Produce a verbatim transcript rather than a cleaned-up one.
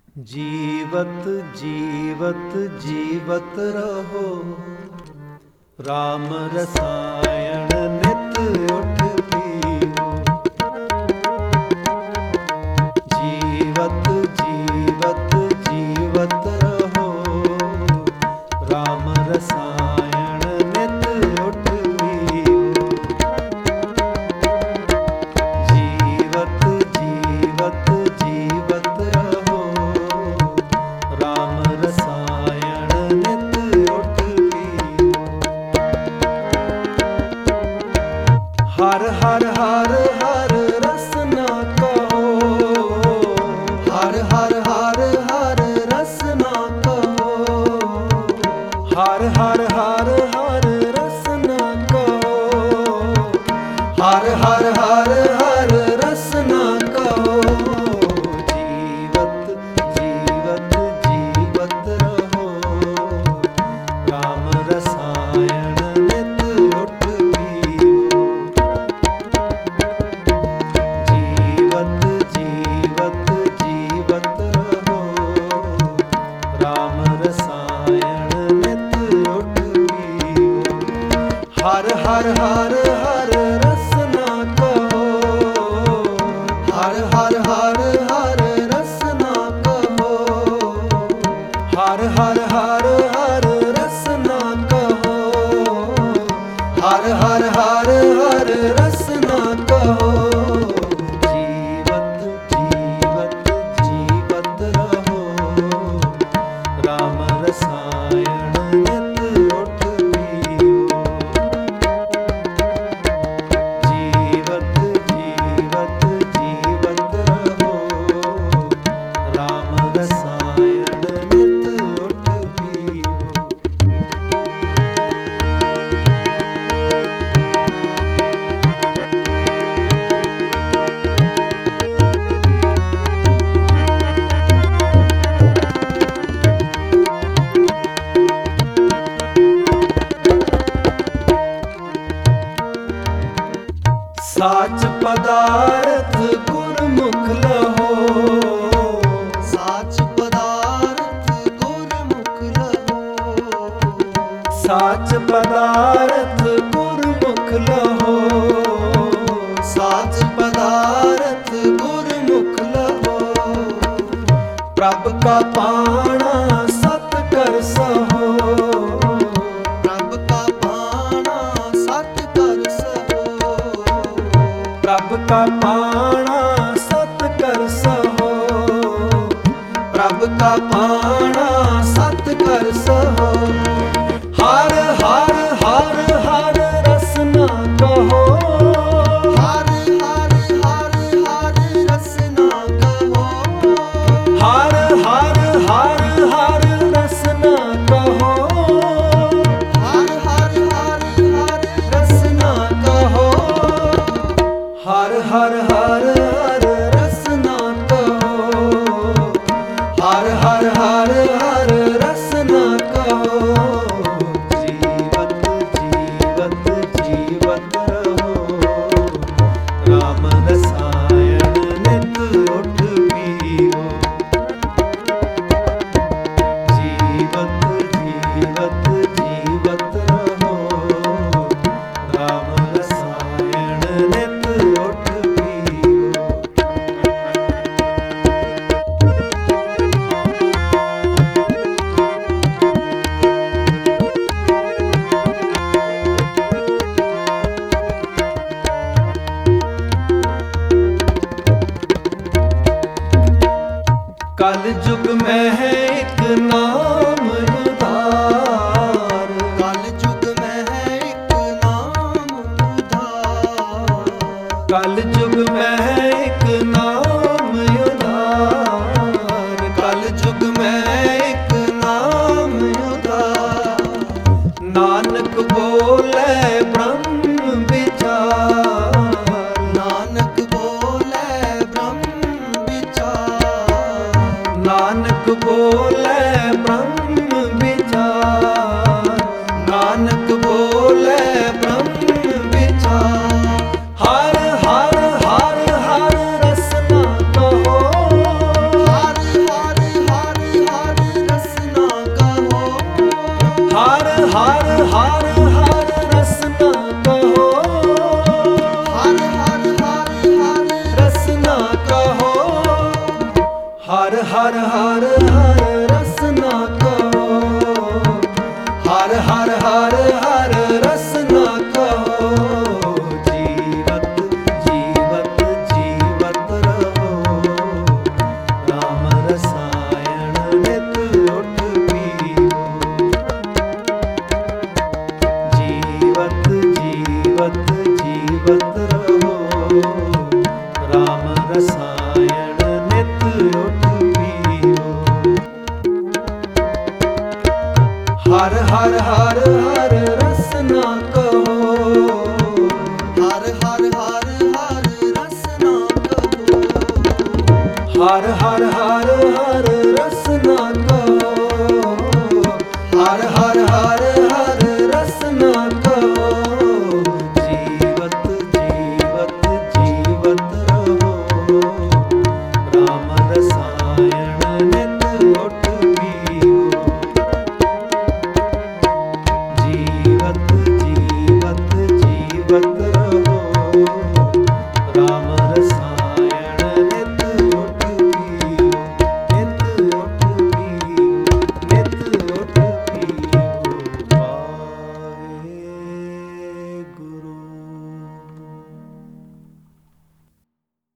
जीवत जीवत जीवत रहो, राम रसायन नित उठ पीओ। जीवत जीवत जीवत रहो, राम रसायन नित उठ पीओ। जीवत जीवत जीवत रहो, राम रसायन नित उठ पीओ। हर हर हर हर रसना कहो, हर हर हर हर रसना कहो, हर हर हर हर रसना कहो, हर हर हर हर रसना कहो। जीवत जीवत जीवत रहो, राम रसायन नित उठ पीओ। जीवत जीवत जीवत रहो, राम रसायन नित उठ पीओ। हर हर हर हर रसना कहो, हर हर हर हर रसना कहो, हर हर हर हर रसना कहो, हर हर हर हर रसना कहो। जीवत जीवत जीवत रहो, राम रसायन नित उठ पीओ। जीवत जीवत जीवत रहो, राम रसायन नित उठ पीओ। साच पदार्थ गुरमुख लहो, साच पदार्थ गुरमुख लहो, साच पदार्थ गुरमुख लहो, साच पदार्थ गुरमुख लहो। प्रभ का पाणा सत कर सहो, प्रभ का पाणा सत कर सहो, प्रभ का पाणा सत कर सहो, प्रभ का पाणा सत कर सहो। हर हर हर हर रसना कहो, हर हर हर हर रसना कहो, हर हर हर हर रसना कहो, हर हर हर हर रसना कहो। हर हर हर हर रसना कहो, हर हर हर हर रसना कहो। जीवत जीवत जीवत रहो, राम रसायन नित उठ पीओ। जीवत जीवत जीवत रहो, राम रसायन नित उठ पीओ। कल युग में है एक नाम उधार, कल युग में है एक नाम उधार, कल युग में है एक नाम उधार, कल युग में है एक नाम उधार। नानक बोले ब्रह्म विचार, नानक बोले ब्रह्म विचार, नानक बोले ब्रह्म विचार, नानक बोले ब्रह्म विचार। हर हर हर हर रसना कहो, हर हर ਹਰ ਹਰ ਹਰ ਰਸਨਾ ਕਹੋ, ਹਰ ਹਰ ਹਰ ਹਰ ਰਸਨਾ ਕਹੋ। ਜੀਵਤ ਜੀਵਤ ਜੀਵਤ ਰਹੋ, ਰਾਮ ਰਸਾਇਣ ਨਿਤ ਉਠ ਪੀਵੋ। ਜੀਵਤ ਜੀਵਤ ਜੀਵਤ ਰਹੋ, ਰਾਮ ਰਸਾਇਣ ਨਿਤ ਉਠ ਪੀਵੋ। ਹਰ ਹਰ ਹਰ ਹਰ ਰਸਨਾ ਕਹੋ, ਹਰ ਹਰ ਹਰ ਹਰ ਰਸਨਾ ਕਹੋ। ਹਰ ਹਰ ਹਰ ਹਰ ਰਸਨਾ